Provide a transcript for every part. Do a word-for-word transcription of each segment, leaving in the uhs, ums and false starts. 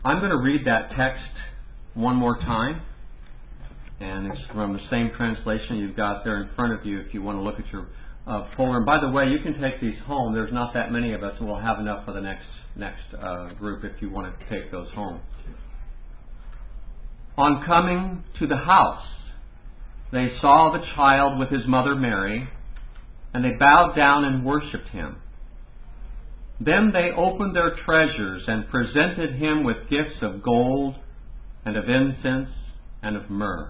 I'm going to read that text one more time. And it's from the same translation you've got there in front of you if you want to look at your uh, folder. And by the way, you can take these home. There's not that many of us, and we'll have enough for the next, next uh, group if you want to take those home. On coming to the house, they saw the child with his mother Mary, and they bowed down and worshipped him. Then they opened their treasures and presented him with gifts of gold and of incense and of myrrh.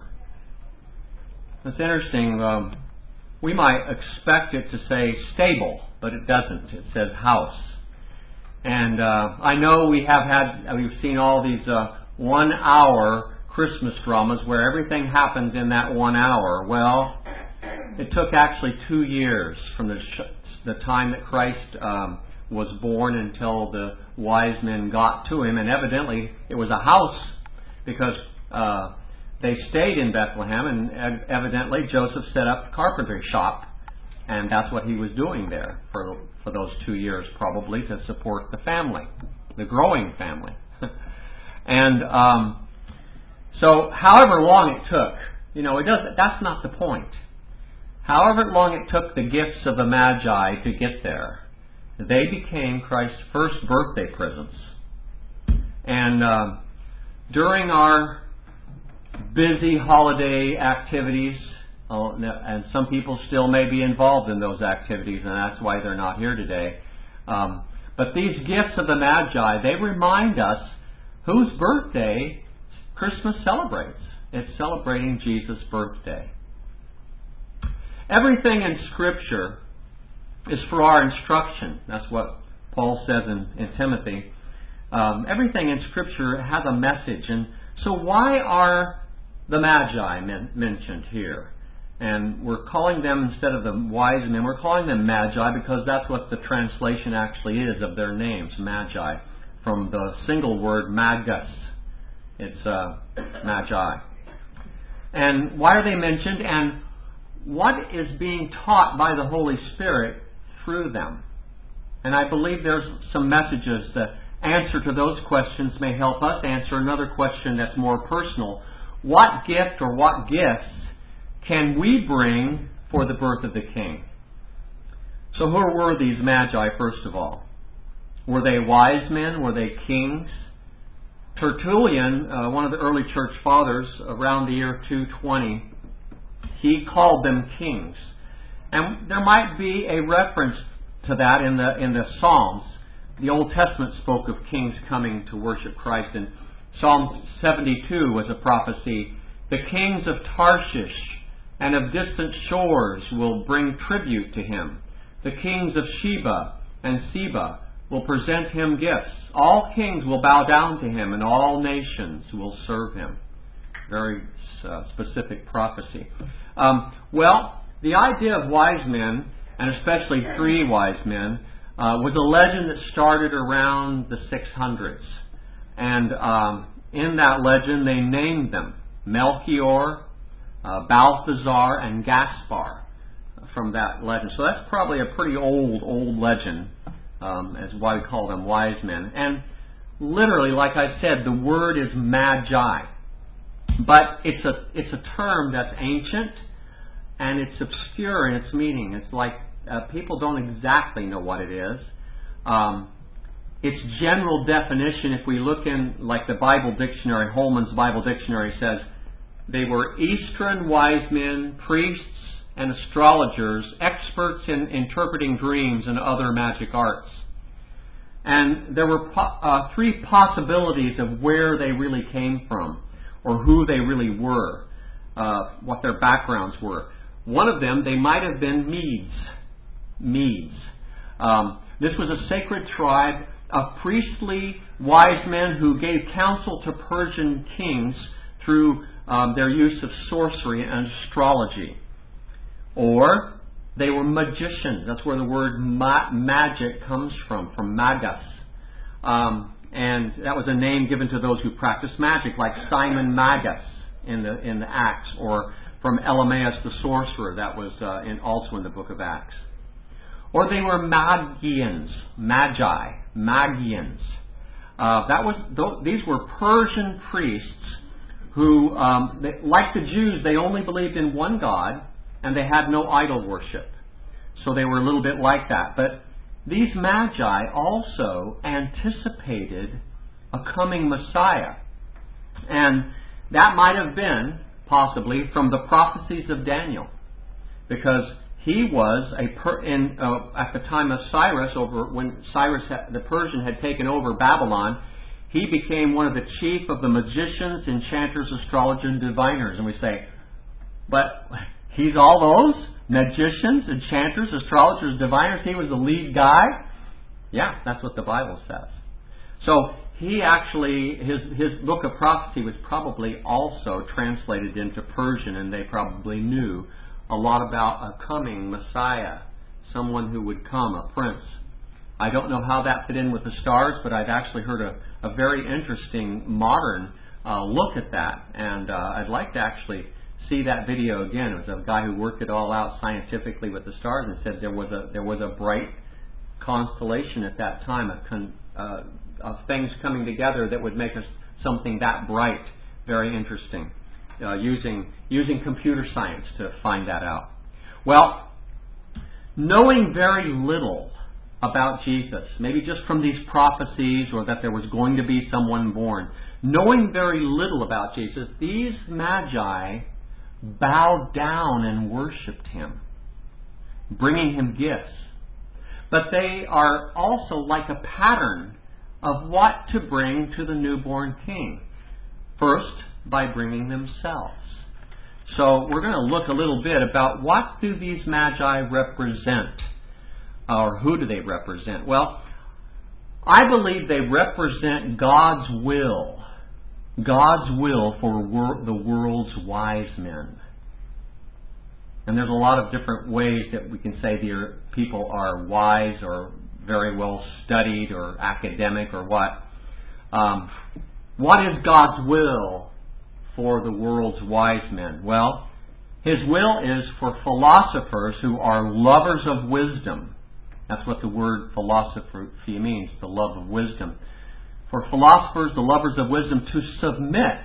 It's interesting. Um, we might expect it to say stable, but it doesn't. It says house. And uh, I know we have had, we've seen all these uh, one-hour Christmas dramas where everything happens in that one hour. Well, it took actually two years from the sh- the time that Christ um, was born until the wise men got to him, and evidently it was a house because uh, they stayed in Bethlehem, and evidently Joseph set up a carpentry shop, and that's what he was doing there for for those two years, probably to support the family, the growing family, and. Um, So, however long it took, you know, it doesn't. That's not the point. However long it took the gifts of the Magi to get there, they became Christ's first birthday presents. And uh, during our busy holiday activities, uh, and some people still may be involved in those activities, and that's why they're not here today. Um, but these gifts of the Magi, they remind us whose birthday Christmas celebrates. It's celebrating Jesus' birthday. Everything in Scripture is for our instruction. That's what Paul says in, in Timothy. Um, everything in Scripture has a message. And so why are the Magi men- mentioned here? And we're calling them, instead of the wise men, we're calling them Magi because that's what the translation actually is of their names, Magi, from the single word magus. It's uh, Magi. And why are they mentioned? And what is being taught by the Holy Spirit through them? And I believe there's some messages. The answer to those questions may help us answer another question that's more personal. What gift or what gifts can we bring for the birth of the King? So who were these Magi, first of all? Were they wise men? Were they kings? Tertullian, uh, one of the early church fathers, around the year two twenty, he called them kings. And there might be a reference to that in the in the Psalms. The Old Testament spoke of kings coming to worship Christ. And Psalm seventy-two was a prophecy. The kings of Tarshish and of distant shores will bring tribute to him. The kings of Sheba and Seba will present him gifts. All kings will bow down to him, and all nations will serve him. Very uh, specific prophecy. Um, well, the idea of wise men, and especially three wise men, uh, was a legend that started around the six hundreds. And um, in that legend, they named them Melchior, uh, Balthazar, and Gaspar from that legend. So that's probably a pretty old, old legend. Um, as why we call them wise men. And literally, like I said, the word is magi. But it's a it's a term that's ancient, and it's obscure in its meaning. It's like uh, people don't exactly know what it is. Um, its general definition, if we look in, like the Bible Dictionary, Holman's Bible Dictionary says, they were Eastern wise men, priests, and astrologers, experts in interpreting dreams and other magic arts. And there were po- uh, three possibilities of where they really came from, or who they really were, uh, what their backgrounds were. One of them, they might have been Medes. Medes. Um, this was a sacred tribe of priestly wise men who gave counsel to Persian kings through um, their use of sorcery and astrology. Or they were magicians. That's where the word ma- magic comes from, from magus. Um, and that was a name given to those who practiced magic, like Simon Magus in the in the Acts, or from Elymas the sorcerer, that was uh, in, also in the book of Acts. Or they were Magians, Magi, Magians. Uh, that was these were Persian priests who, um, they, like the Jews, they only believed in one God and they had no idol worship. So they were a little bit like that. But these magi also anticipated a coming Messiah. And that might have been, possibly, from the prophecies of Daniel. Because he was, a per, in, uh, at the time of Cyrus, over when Cyrus, had, the Persian, had taken over Babylon, he became one of the chief of the magicians, enchanters, astrologers, and diviners. And we say, but he's all those? Magicians, enchanters, astrologers, diviners? He was the lead guy? Yeah, that's what the Bible says. So he actually, his, his book of prophecy was probably also translated into Persian, and they probably knew a lot about a coming Messiah, someone who would come, a prince. I don't know how that fit in with the stars, but I've actually heard a, a very interesting modern uh, look at that, and uh, I'd like to actually see that video again. It was a guy who worked it all out scientifically with the stars and said there was a there was a bright constellation at that time of, con, uh, of things coming together that would make us something that bright. Very interesting. Uh, using using computer science to find that out. Well, knowing very little about Jesus, maybe just from these prophecies or that there was going to be someone born, knowing very little about Jesus, these magi bowed down and worshipped him, bringing him gifts. But they are also like a pattern of what to bring to the newborn king. First, by bringing themselves. So we're going to look a little bit about what do these magi represent, or who do they represent? Well, I believe they represent God's will, God's will for wor- the world's wise men. And there's a lot of different ways that we can say the people are wise or very well studied or academic or what. Um, what is God's will for the world's wise men? Well, His will is for philosophers who are lovers of wisdom. That's what the word philosophy means, the love of wisdom. For philosophers, the lovers of wisdom, to submit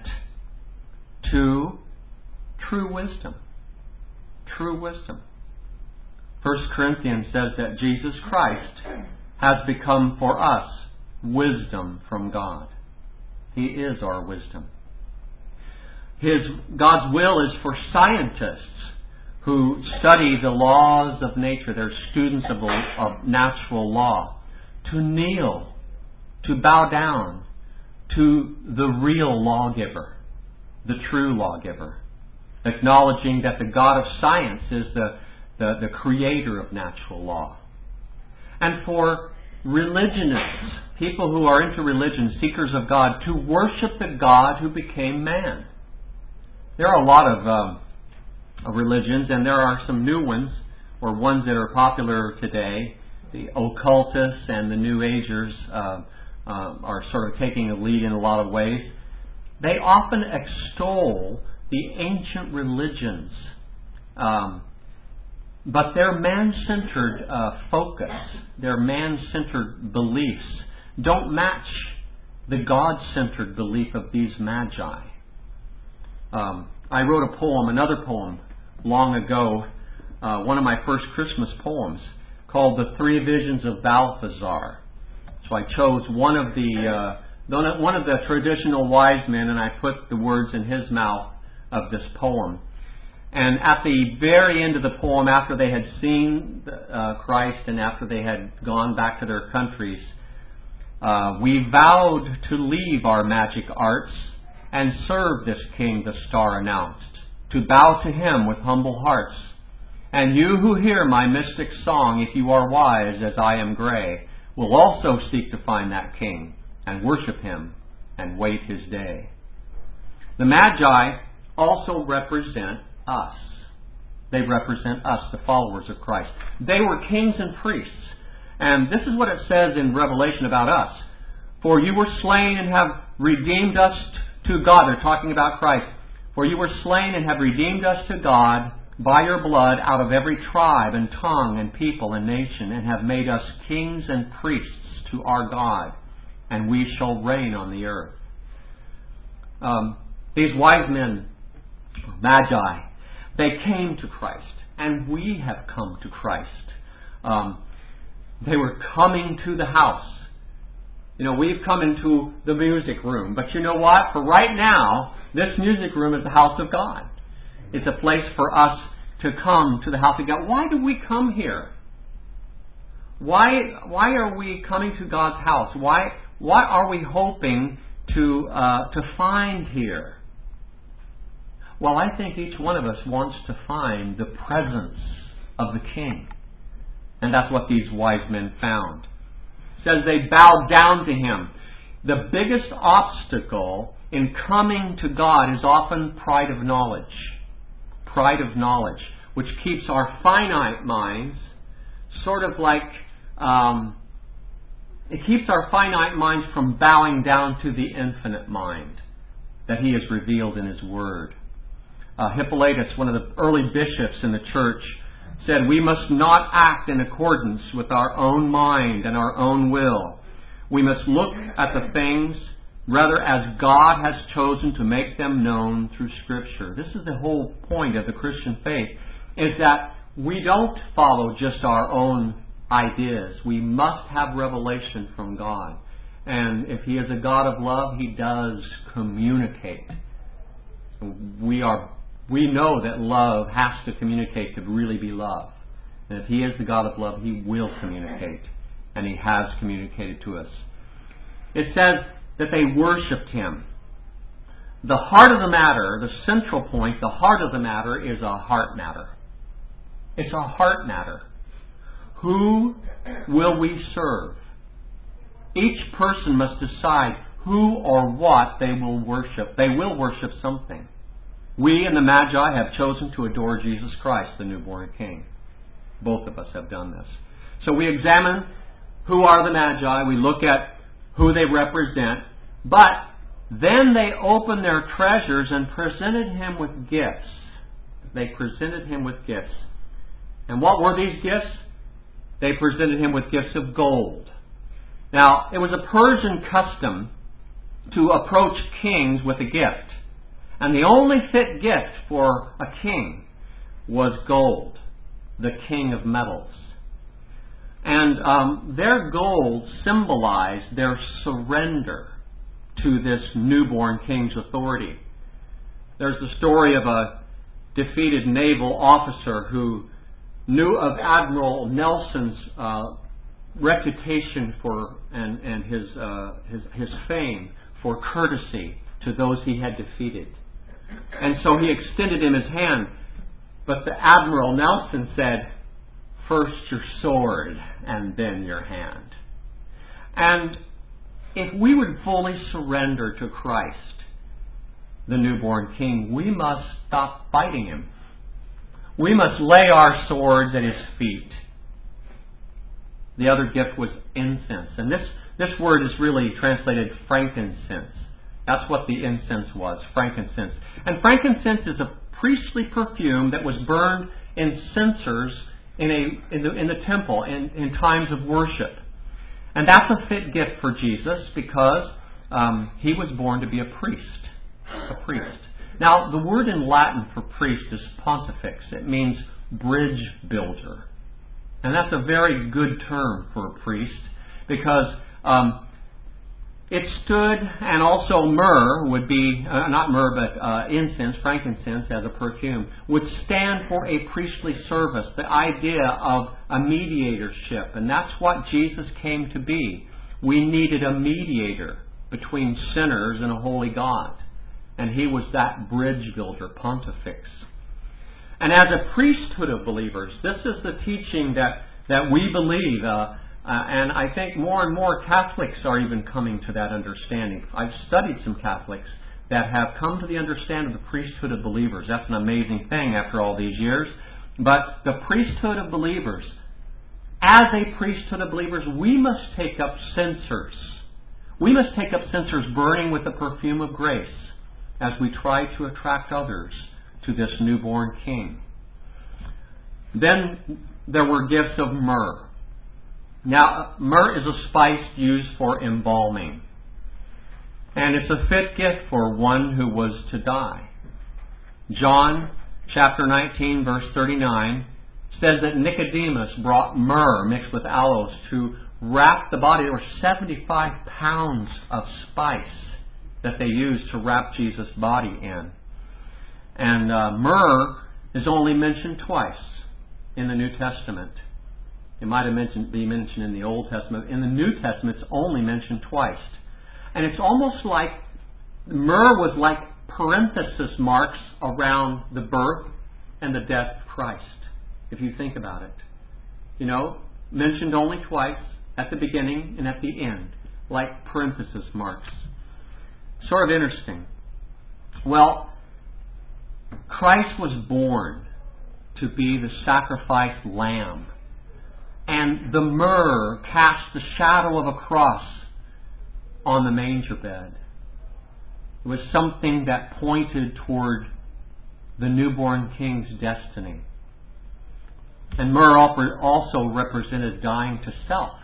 to true wisdom. True wisdom. First Corinthians says that Jesus Christ has become for us wisdom from God. He is our wisdom. His God's will is for scientists who study the laws of nature. They're students of, of natural law. To kneel, to bow down to the real lawgiver, the true lawgiver, acknowledging that the God of science is the, the, the creator of natural law. And for religionists, people who are into religion, seekers of God, to worship the God who became man. There are a lot of, um, of religions, and there are some new ones, or ones that are popular today. The occultists and the New Agers uh, uh, are sort of taking a lead in a lot of ways. They often extol the ancient religions, um, but their man-centered uh, focus, their man-centered beliefs, don't match the God-centered belief of these magi. Um, I wrote a poem, another poem, long ago, uh, one of my first Christmas poems, called The Three Visions of Balthazar. So I chose one of the uh, one of the traditional wise men, and I put the words in his mouth of this poem. And at the very end of the poem, after they had seen uh, Christ and after they had gone back to their countries, uh, we vowed to leave our magic arts and serve this king the star announced, to bow to him with humble hearts. And you who hear my mystic song, if you are wise as I am gray, will also seek to find that king and worship him and wait his day. The Magi also represent us. They represent us, the followers of Christ. They were kings and priests. And this is what it says in Revelation about us. For you were slain and have redeemed us to God. They're talking about Christ. For you were slain and have redeemed us to God by your blood out of every tribe and tongue and people and nation, and have made us kings and priests to our God, and we shall reign on the earth. Um, these wise men, magi, they came to Christ, and we have come to Christ. Um, they were coming to the house. You know, we've come into the music room, but you know what? For right now, this music room is the house of God. It's a place for us to come to the house of God. Why do we come here? Why why are we coming to God's house? Why what are we hoping to uh, to find here? Well, I think each one of us wants to find the presence of the King. And that's what these wise men found. It says they bowed down to Him. The biggest obstacle in coming to God is often pride of knowledge. Pride of knowledge, which keeps our finite minds sort of like, um, it keeps our finite minds from bowing down to the infinite mind that He has revealed in His Word. Uh, Hippolytus, one of the early bishops in the church, said, we must not act in accordance with our own mind and our own will. We must look at the things rather as God has chosen to make them known through Scripture. This is the whole point of the Christian faith, is that we don't follow just our own ideas. We must have revelation from God. And if He is a God of love, He does communicate. We are We know that love has to communicate to really be love. And if He is the God of love, He will communicate. And He has communicated to us. It says that they worshipped Him. The heart of the matter, the central point, the heart of the matter is a heart matter. It's a heart matter. Who will we serve? Each person must decide who or what they will worship. They will worship something. We and the Magi have chosen to adore Jesus Christ, the newborn King. Both of us have done this. So we examine who are the Magi. We look at who they represent. But then they opened their treasures and presented Him with gifts. They presented Him with gifts. And what were these gifts? They presented Him with gifts of gold. Now, it was a Persian custom to approach kings with a gift. And the only fit gift for a king was gold, the king of metals. And um, their gold symbolized their surrender to this newborn king's authority. There's the story of a defeated naval officer who knew of Admiral Nelson's uh, reputation for and, and his, uh, his, his fame for courtesy to those he had defeated. And so he extended him his hand. But the Admiral Nelson said, first your sword and then your hand. And if we would fully surrender to Christ, the newborn King, we must stop fighting Him. We must lay our swords at His feet. The other gift was incense. And this, this word is really translated frankincense. That's what the incense was, frankincense. And frankincense is a priestly perfume that was burned in censers in, a, in, the, in the temple in, in times of worship. And that's a fit gift for Jesus because um, He was born to be a priest. A priest. Now, the word in Latin for priest is pontifex. It means bridge builder. And that's a very good term for a priest because um, it stood, and also myrrh would be, uh, not myrrh, but uh, incense, frankincense as a perfume, would stand for a priestly service, the idea of a mediatorship. And that's what Jesus came to be. We needed a mediator between sinners and a holy God. And He was that bridge builder, pontifex. And as a priesthood of believers, this is the teaching that, that we believe. Uh, uh, and I think more and more Catholics are even coming to that understanding. I've studied some Catholics that have come to the understanding of the priesthood of believers. That's an amazing thing after all these years. But the priesthood of believers, as a priesthood of believers, we must take up censers. We must take up censers burning with the perfume of grace as we try to attract others to this newborn King. Then there were gifts of myrrh. Now, myrrh is a spice used for embalming. And it's a fit gift for one who was to die. John chapter nineteen, verse thirty-nine says that Nicodemus brought myrrh mixed with aloes to wrap the body. There were seventy-five pounds of spice that they used to wrap Jesus' body in. And uh, myrrh is only mentioned twice in the New Testament. It might have mentioned, be mentioned in the Old Testament. In the New Testament, it's only mentioned twice. And it's almost like myrrh was like parenthesis marks around the birth and the death of Christ, if you think about it. You know, mentioned only twice, at the beginning and at the end, like parenthesis marks. Sort of interesting. Well, Christ was born to be the sacrificed lamb. And the myrrh cast the shadow of a cross on the manger bed. It was something that pointed toward the newborn king's destiny. And myrrh also represented dying to self.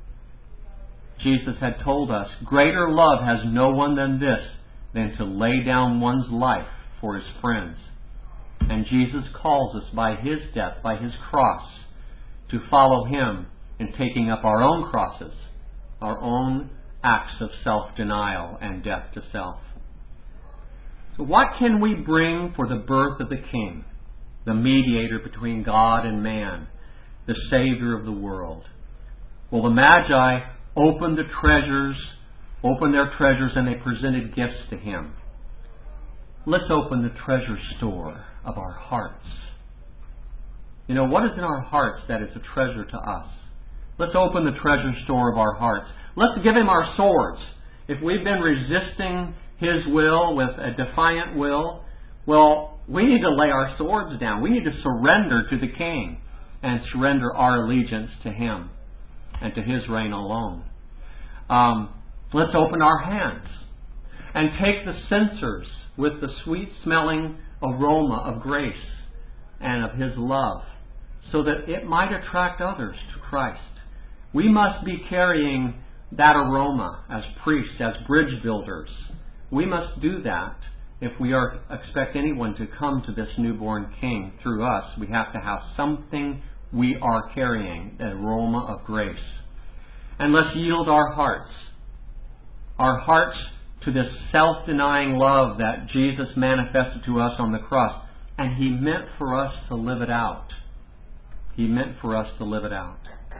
Jesus had told us, greater love has no one than this, than to lay down one's life for his friends. And Jesus calls us by His death, by His cross, to follow Him in taking up our own crosses, our own acts of self-denial and death to self. So what can we bring for the birth of the King, the mediator between God and man, the Savior of the world? Well, the Magi opened the treasures, opened their treasures, and they presented gifts to Him. Let's open the treasure store of our hearts. You know, what is in our hearts that is a treasure to us? Let's open the treasure store of our hearts. Let's give Him our swords. If we've been resisting His will with a defiant will, well, we need to lay our swords down. We need to surrender to the King and surrender our allegiance to Him and to His reign alone. Um, let's open our hands and take the censers with the sweet-smelling aroma of grace and of His love, so that it might attract others to Christ. We must be carrying that aroma as priests, as bridge builders. We must do that if we are expect anyone to come to this newborn King through us. We have to have something we are carrying, the aroma of grace. And let's yield our hearts, our hearts to this self-denying love that Jesus manifested to us on the cross. And He meant for us to live it out. He meant for us to live it out.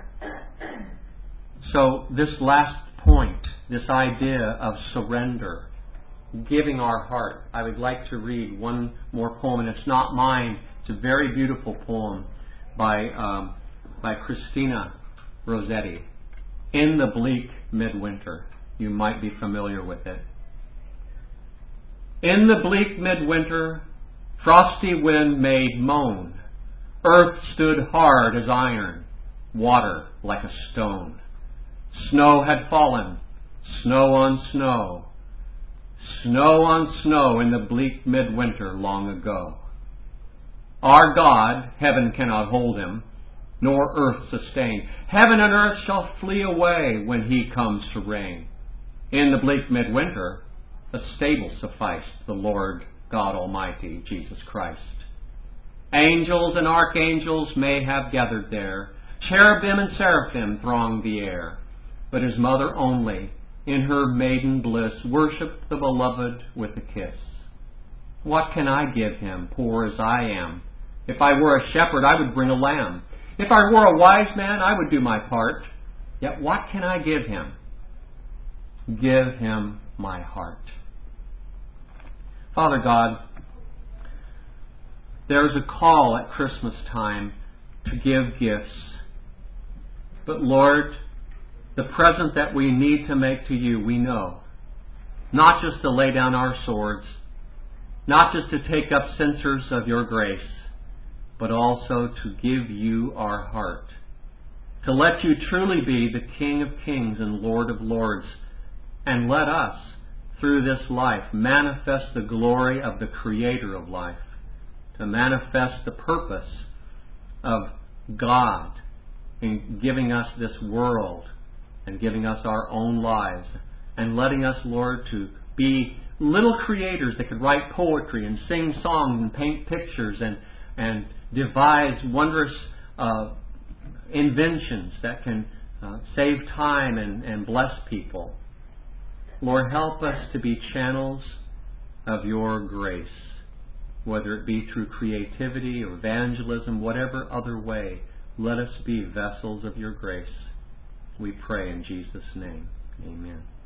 So this last point, this idea of surrender, giving our heart, I would like to read one more poem, and it's not mine. It's a very beautiful poem by um, by Christina Rossetti. In the Bleak Midwinter. You might be familiar with it. In the bleak midwinter, frosty wind made moan. Earth stood hard as iron, water like a stone. Snow had fallen, snow on snow, snow on snow in the bleak midwinter long ago. Our God, heaven cannot hold Him, nor earth sustain. Heaven and earth shall flee away when He comes to reign. In the bleak midwinter, a stable sufficed, the Lord God Almighty, Jesus Christ. Angels and archangels may have gathered there. Cherubim and seraphim thronged the air. But His mother only, in her maiden bliss, worshipped the beloved with a kiss. What can I give Him, poor as I am? If I were a shepherd, I would bring a lamb. If I were a wise man, I would do my part. Yet what can I give Him? Give Him my heart. Father God, there is a call at Christmas time to give gifts. But Lord, the present that we need to make to You, we know. Not just to lay down our swords, not just to take up censers of Your grace, but also to give You our heart. To let You truly be the King of kings and Lord of lords, and let us, through this life, manifest the glory of the Creator of life, to manifest the purpose of God in giving us this world and giving us our own lives and letting us, Lord, to be little creators that could write poetry and sing songs and paint pictures and, and devise wondrous uh, inventions that can uh, save time and, and bless people. Lord, help us to be channels of your grace, whether it be through creativity or evangelism, whatever other way. Let us be vessels of your grace. We pray in Jesus' name. Amen.